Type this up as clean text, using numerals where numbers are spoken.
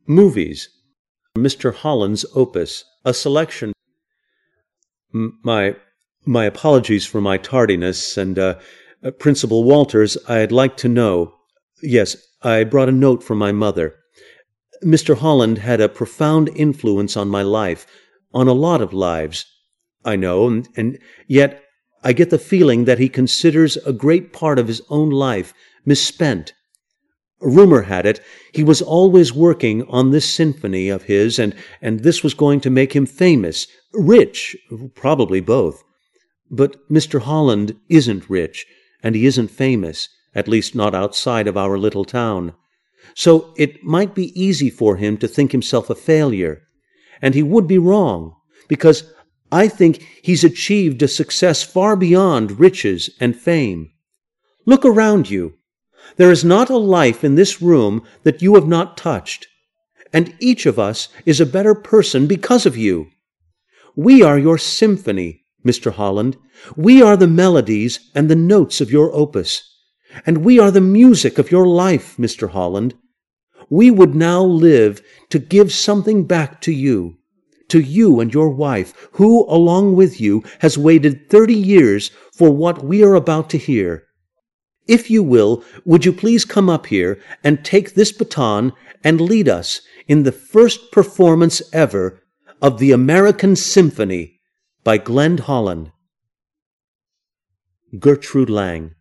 Movies. Mr. Holland's opus. A selection. My apologies for my tardiness, and Principal Walters, I'd like to know. Yes, I brought a note from my mother. Mr. Holland had a profound influence on my life, on a lot of lives, I know, and yet I get the feeling that he considers a great part of his own life misspent. Rumor had it he was always working on this symphony of his, and this was going to make him famous, rich, probably both. But Mr. Holland isn't rich, and he isn't famous, at least not outside of our little town. So it might be easy for him to think himself a failure, and he would be wrong, because I think he's achieved a success far beyond riches and fame. Look around you. There is not a life in this room that you have not touched, and each of us is a better person because of you. We are your symphony, Mr. Holland. We are the melodies and the notes of your opus, and we are the music of your life, Mr. Holland. We would now live to give something back to you and your wife, who, along with you, has waited 30 years for what we are about to hear. If you will, would you please come up here and take this baton and lead us in the first performance ever of the American Symphony by Glen Holland. Gertrude Lang.